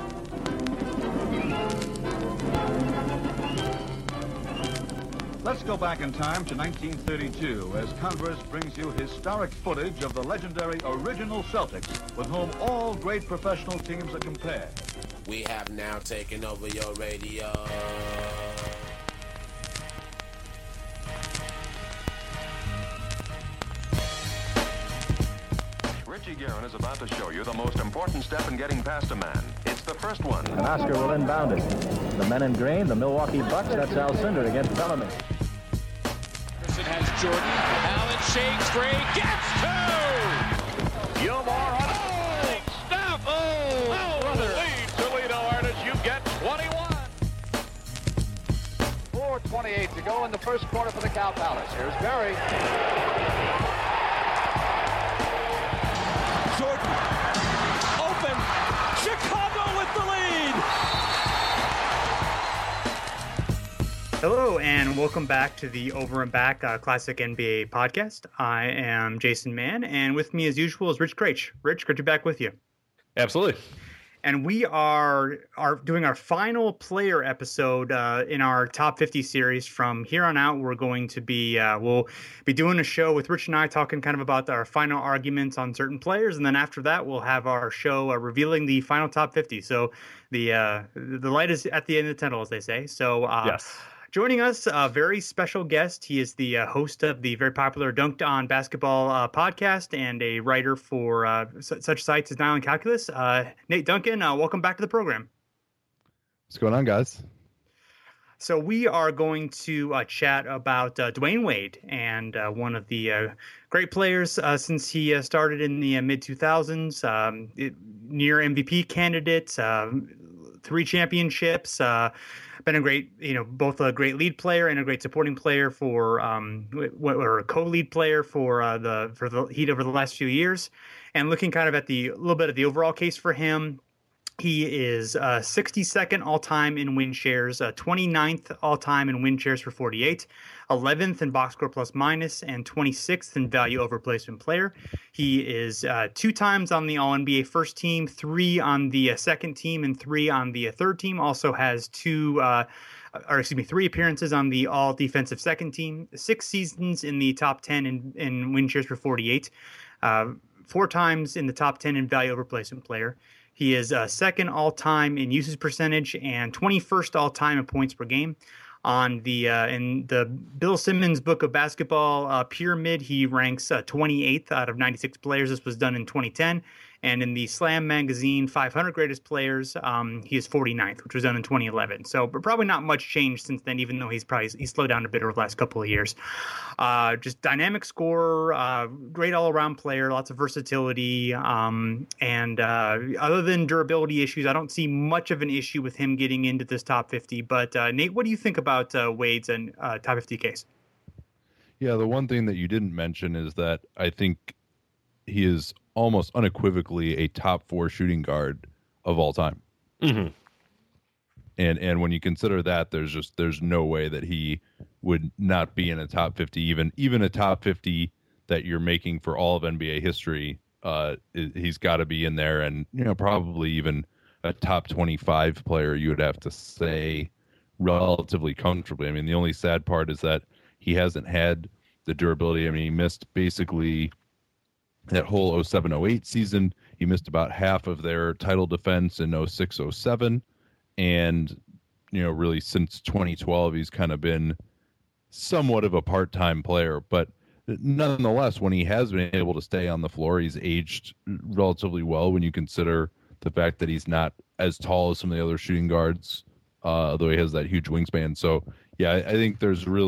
Let's go back in time to 1932 as Converse brings you historic footage of the legendary original Celtics with whom all great professional teams are compared. We have now taken over your radio. Richie Guerin is about to show you the most important step in getting past a man. It's the first one. And Oscar will inbound it. The men in green, the Milwaukee Bucks, that's Alcindor against Bellamy. Has Jordan. Allen shakes free. Gets two! Gilmore on Stop! brother. Lead Toledo Artists. You get 21. 4:28 to go in the first quarter for the Cow Palace. Here's Barry. Jordan. Open. Chicago with the lead. Hello and welcome back to the Over and Back Classic NBA podcast. I am Jason Mann, and with me as usual is Rich Craich. Rich, good to be back with you. Absolutely. And we are doing our final player episode in our top 50 series. From here on out, we're going to be we'll be doing a show with Rich and I talking kind of about our final arguments on certain players, and then after that, we'll have our show revealing the final top 50. So the light is at the end of the tunnel, as they say. So Yes. Joining us, a very special guest. He is the host of the very popular Dunked On Basketball podcast and a writer for such sites as Nylon Calculus. Nate Duncan, welcome back to the program. What's going on, guys? So we are going to chat about Dwayne Wade, and one of the great players since he started in the mid-2000s, near MVP candidate, 3 championships, been a great, both a great lead player and a great supporting player for, or a co-lead player for the Heat over the last few years. And looking kind of at the little bit of the overall case for him, he is 62nd all-time in win shares, 29th all-time in win shares for 48, 11th in box score plus minus, and 26th in value over replacement player. He is 2 times on the All-NBA first team, 3 on the second team, and 3 on the third team. Also has 3 appearances on the All-Defensive second team, 6 seasons in the top 10 in win shares for 48, 4 times in the top 10 in value over replacement player. He is second all-time in usage percentage and 21st all-time in points per game. On the in the Bill Simmons Book of Basketball Pyramid, he ranks 28th out of 96 players. This was done in 2010. And in the Slam Magazine 500 Greatest Players, he is 49th, which was done in 2011. So but probably not much change since then, even though he's slowed down a bit over the last couple of years. Just dynamic scorer, great all-around player, lots of versatility. And other than durability issues, I don't see much of an issue with him getting into this top 50. But Nate, what do you think about Wade's top 50 case? Yeah, the one thing that you didn't mention is that I think he is almost unequivocally a top 4 shooting guard of all time. Mm-hmm. And when you consider that, there's no way that he would not be in a top 50, even a top 50 that you're making for all of NBA history. He's got to be in there, and probably even a top 25 player, you would have to say, relatively comfortably. I mean, the only sad part is that he hasn't had the durability. I mean, he missed basically that whole 07-08 season. He missed about half of their title defense in 06-07. And, really since 2012, he's kind of been somewhat of a part-time player. But nonetheless, when he has been able to stay on the floor, he's aged relatively well when you consider the fact that he's not as tall as some of the other shooting guards, although he has that huge wingspan. So, yeah, I think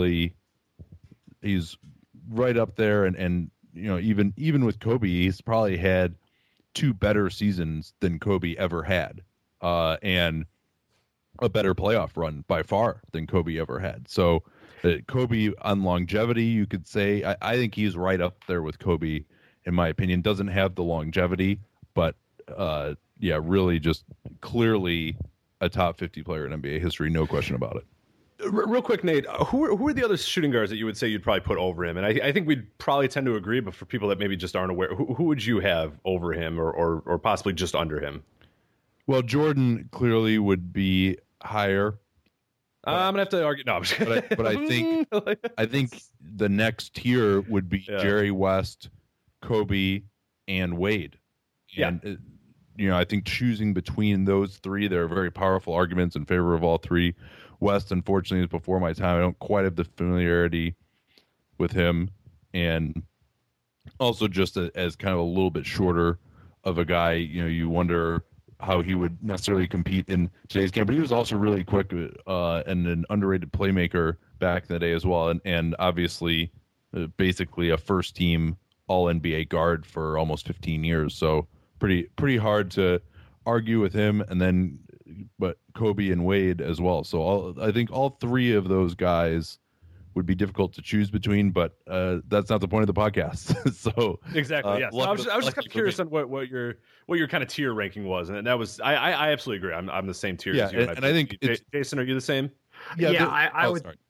he's right up there. And even with Kobe, he's probably had 2 better seasons than Kobe ever had, and a better playoff run by far than Kobe ever had. So Kobe on longevity, you could say, I think he's right up there with Kobe, in my opinion. Doesn't have the longevity, but really just clearly a top 50 player in NBA history, no question about it. Real quick, Nate, who are the other shooting guards that you would say you'd probably put over him? And I think we'd probably tend to agree, but for people that maybe just aren't aware, who would you have over him or possibly just under him? Well, Jordan clearly would be higher. I'm gonna have to argue. No, I'm just but I think the next tier would be Jerry West, Kobe, and Wade. And, I think choosing between those three, there are very powerful arguments in favor of all three. West, unfortunately, is before my time. I don't quite have the familiarity with him, and also just as kind of a little bit shorter of a guy. You wonder how he would necessarily compete in today's game, but he was also really quick and an underrated playmaker back in the day as well, and obviously basically a first team All-NBA guard for almost 15 years. So pretty hard to argue with him, but Kobe and Wade as well. So I think all three of those guys would be difficult to choose between, but that's not the point of the podcast. So exactly, yeah. So I was just kind of curious on what your kind of tier ranking was, and that was I absolutely agree. I'm the same tier as you. And I think Jason, are you the same? I would. Sorry.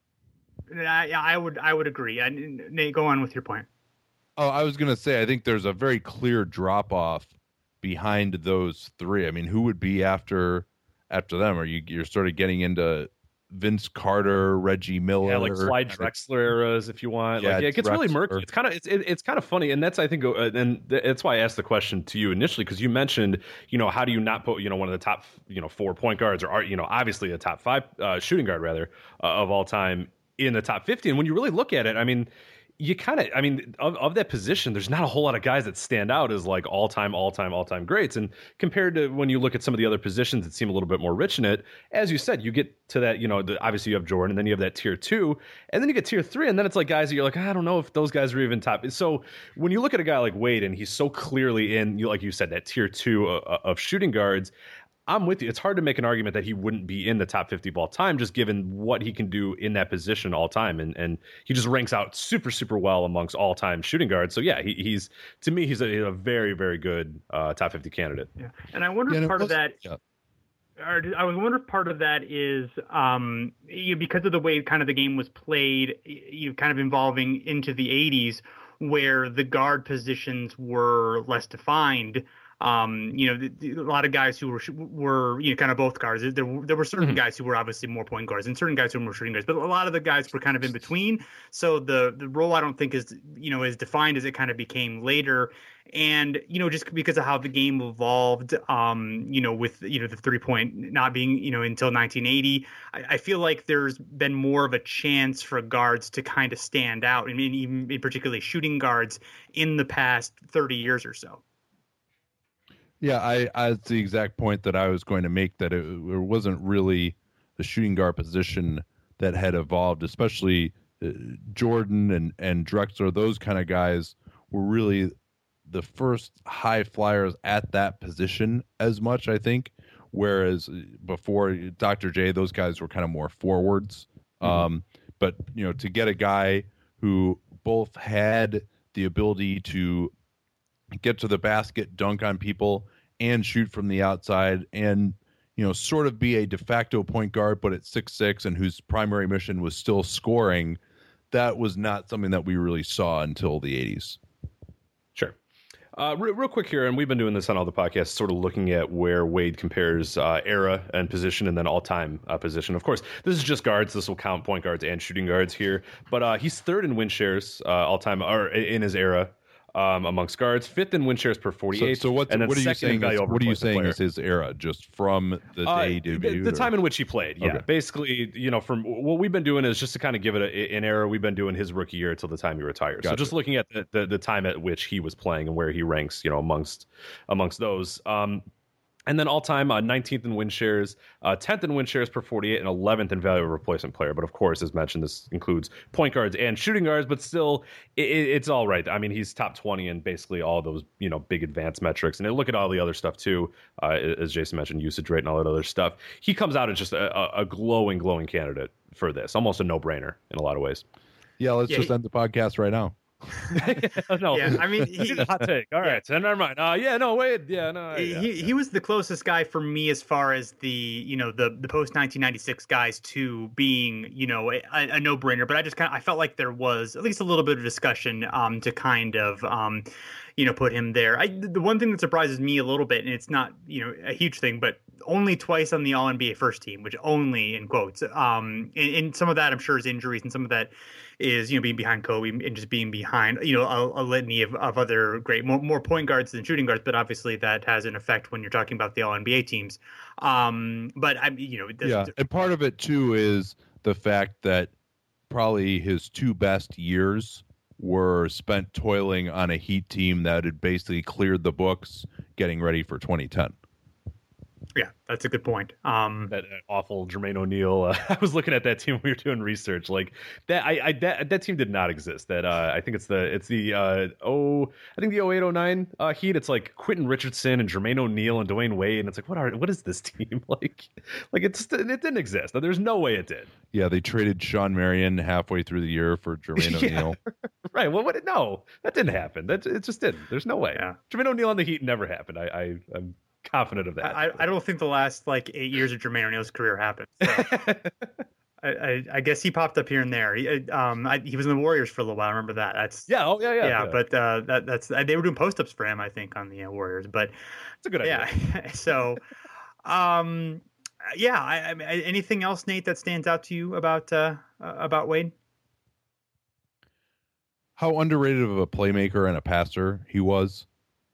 Yeah, I would agree. Nate, go on with your point. Oh, I was going to say, I think there's a very clear drop off behind those three. I mean, who would be after them? You're sort of getting into Vince Carter, Reggie Miller, like Clyde Drexler eras, if you want. Yeah, it gets really murky. It's kind of funny, and that's I think, and that's why I asked the question to you initially, because you mentioned, how do you not put one of the top 4 point guards, or obviously a top 5 shooting guard rather of all time in the top 50, and when you really look at it, I mean, you kind of, of that position, there's not a whole lot of guys that stand out as like all-time greats. And compared to when you look at some of the other positions that seem a little bit more rich in it, as you said, you get to that, obviously you have Jordan, and then you have that tier 2, and then you get tier 3, and then it's like guys that you're like, I don't know if those guys are even top. So when you look at a guy like Wade, and he's so clearly in, like you said, that tier 2 of shooting guards, I'm with you. It's hard to make an argument that he wouldn't be in the top 50 of all time, just given what he can do in that position all time. And he just ranks out super, super well amongst all time shooting guards. So yeah, he's to me, he's a very, very good top 50 candidate. Yeah. And I wonder if part of that, I wonder if part of that is because of the way kind of the game was played, kind of involving into the 80s, where the guard positions were less defined. A lot of guys who were kind of both guards. There were certain guys who were obviously more point guards and certain guys who were more shooting guards, but a lot of the guys were kind of in between. So the role I don't think is as defined as it kind of became later. And just because of how the game evolved, with the 3-point not being until 1980, I feel like there's been more of a chance for guards to kind of stand out. I mean, even particularly shooting guards in the past 30 years or so. Yeah, that's the exact point that I was going to make, that it wasn't really the shooting guard position that had evolved, especially Jordan and Drexler. Those kind of guys were really the first high flyers at that position as much, I think, whereas before Dr. J, those guys were kind of more forwards. But, to get a guy who both had the ability to get to the basket, dunk on people, and shoot from the outside, and sort of be a de facto point guard, but at 6'6", and whose primary mission was still scoring, that was not something that we really saw until the 80s. Sure. Real quick here, and we've been doing this on all the podcasts, sort of looking at where Wade compares era and position, and then all-time position. Of course, this is just guards. This will count point guards and shooting guards here. But he's third in win shares all-time, or in his era, amongst guards, fifth in win shares per 48. So what are you saying? What are you saying is his era, just from the day the time in which he played? Yeah, basically, from what we've been doing is just to kind of give it an era. We've been doing his rookie year till the time he retired. Gotcha. So just looking at the time at which he was playing and where he ranks, amongst those. And then all-time 19th in win shares, 10th in win shares per 48, and 11th in value of replacement player. But of course, as mentioned, this includes point guards and shooting guards, but still, it's all right. I mean, he's top 20 in basically all those, big advanced metrics. And look at all the other stuff too, as Jason mentioned, usage rate and all that other stuff. He comes out as just a glowing candidate for this, almost a no-brainer in a lot of ways. Yeah, let's just end the podcast right now. No, Yeah, I mean, hot take. All right, so never mind. Wade. Yeah, no. He was the closest guy for me as far as the post 1996 guys to being a no brainer. But I felt like there was at least a little bit of discussion to kind of put him there. The one thing that surprises me a little bit, and it's not a huge thing, but only twice on the All NBA first team, which only in quotes. And some of that I'm sure is injuries, and some of that is being behind Kobe and just being behind a litany of other great more point guards than shooting guards, but obviously that has an effect when you're talking about the All NBA teams. But and part of it too is the fact that probably his two best years were spent toiling on a Heat team that had basically cleared the books, getting ready for 2010. Yeah, that's a good point. That awful Jermaine O'Neal. I was looking at that team when we were doing research. Like that, that team did not exist. That I think it's the 08-09 Heat. It's like Quentin Richardson and Jermaine O'Neal and Dwayne Wade, and it's like what is this team like? Like it didn't exist. There's no way it did. Yeah, they traded Sean Marion halfway through the year for Jermaine O'Neal. Right. Well, no, that didn't happen. It just didn't. There's no way. Yeah. Jermaine O'Neal on the Heat never happened. I'm confident of that. I don't think the last 8 years of Jermaine O'Neal's career happened. So. I guess he popped up here and there. He was in the Warriors for a little while. I remember that. That's yeah. But that's they were doing post ups for him, I think, on the Warriors. But it's a good idea. Yeah. So, anything else, Nate, that stands out to you about Wade? How underrated of a playmaker and a passer he was.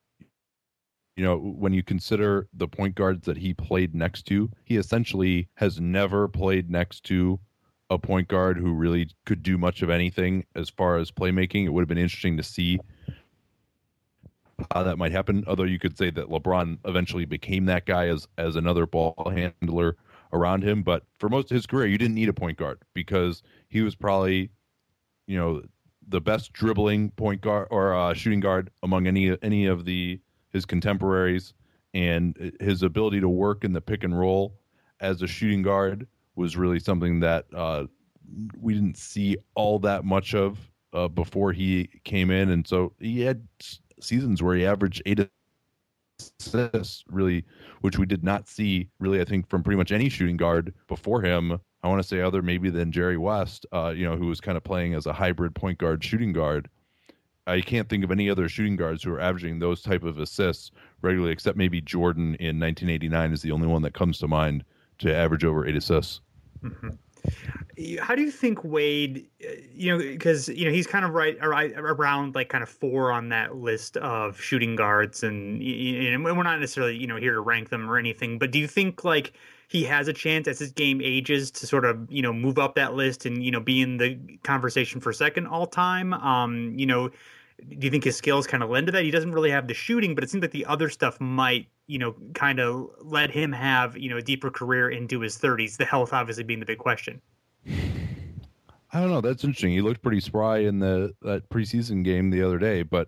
When you consider the point guards that he played next to, he essentially has never played next to a point guard who really could do much of anything as far as playmaking. It would have been interesting to see how that might happen. Although you could say that LeBron eventually became that guy as another ball handler around him. But for most of his career, you didn't need a point guard because he was probably, the best dribbling point guard or shooting guard among any of his contemporaries, and his ability to work in the pick and roll as a shooting guard was really something that we didn't see all that much of before he came in. And so he had seasons where he averaged 8 assists, really, which we did not see really, I think, from pretty much any shooting guard before him. I want to say other maybe than Jerry West, who was kind of playing as a hybrid point guard shooting guard. I can't think of any other shooting guards who are averaging those type of assists regularly, except maybe Jordan in 1989 is the only one that comes to mind to average over 8 assists. Mm-hmm. How do you think Wade, because, he's kind of right around kind of 4 on that list of shooting guards, and we're not necessarily, here to rank them or anything, but do you think he has a chance as his game ages to sort of, move up that list and, be in the conversation for second all time? Do you think his skills kind of lend to that? He doesn't really have the shooting, but it seems like the other stuff might, kind of let him have, a deeper career into his 30s, the health obviously being the big question. I don't know. That's interesting. He looked pretty spry in that preseason game the other day, but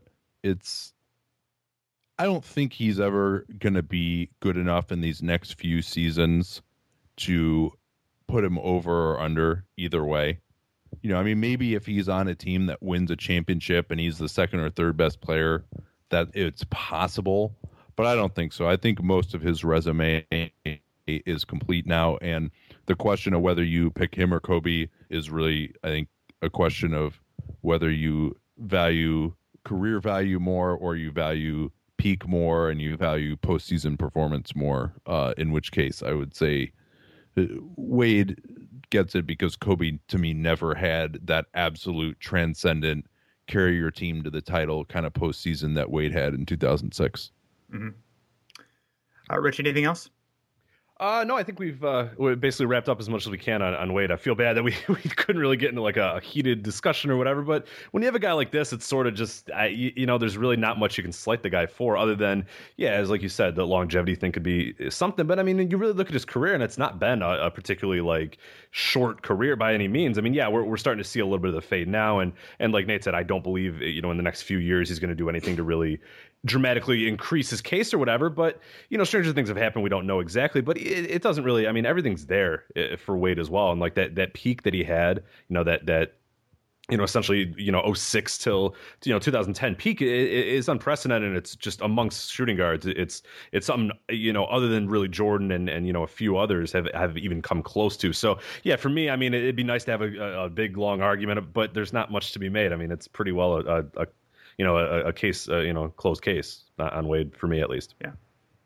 I don't think he's ever going to be good enough in these next few seasons to put him over or under either way. Maybe if he's on a team that wins a championship and he's the second or third best player, that it's possible, but I don't think so. I think most of his resume is complete now, and the question of whether you pick him or Kobe is really, I think, a question of whether you value career value more or you value peak more and you value postseason performance more, in which case I would say Wade gets it because Kobe, to me, never had that absolute transcendent carry your team to the title kind of postseason that Wade had in 2006. Mm-hmm. Rich, anything else? No, I think we've basically wrapped up as much as we can on Wade. I feel bad that we couldn't really get into a heated discussion or whatever, but when you have a guy like this, it's sort of just, there's really not much you can slight the guy for other than, as like you said, the longevity thing could be something. But, you really look at his career, and it's not been a particularly, short career by any means. We're starting to see a little bit of the fade now, and like Nate said, I don't believe, in the next few years he's going to do anything to really dramatically increase his case or whatever, but stranger things have happened. We don't know exactly, but it doesn't really, everything's there for Wade as well. And that peak that he had, that essentially, 06 till 2010 peak is unprecedented. And it's just amongst shooting guards. It's something, other than really Jordan and a few others have even come close to. So yeah, for me, I mean, it'd be nice to have a big long argument, but there's not much to be made. I mean, it's pretty well a case, closed case on Wade, for me at least. Yeah.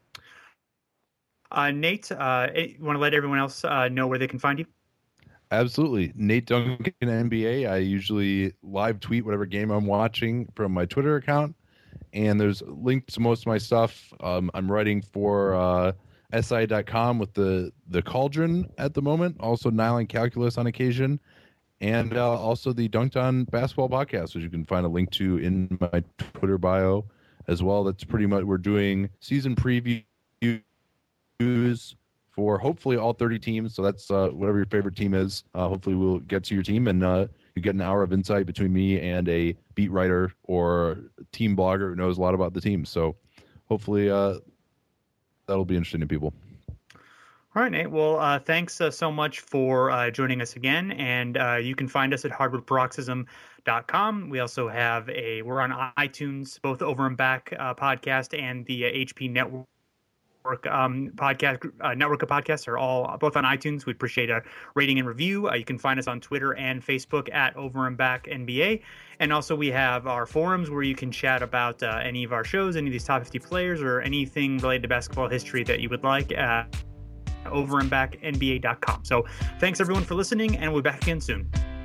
Nate, you want to let everyone else know where they can find you? Absolutely. Nate Duncan, NBA. I usually live tweet whatever game I'm watching from my Twitter account, and there's links to most of my stuff. I'm writing for SI.com with the Cauldron at the moment, also Nylon Calculus on occasion, and also the Dunked On Basketball podcast, which you can find a link to in my Twitter bio as well. That's pretty much, we're doing season previews for hopefully all 30 teams. So that's whatever your favorite team is. Hopefully we'll get to your team, and you get an hour of insight between me and a beat writer or team blogger who knows a lot about the team. So hopefully that'll be interesting to people. All right, Nate. Well, thanks so much for joining us again. And you can find us at hardwoodparoxysm.com. We also have we're on iTunes, both Over and Back podcast and the HP Network podcast network of podcasts are all both on iTunes. We appreciate a rating and review. You can find us on Twitter and Facebook at Over and Back NBA, and also we have our forums where you can chat about any of our shows, any of these top 50 players, or anything related to basketball history that you would like at overandbacknba.com. So thanks everyone for listening, and we'll be back again soon.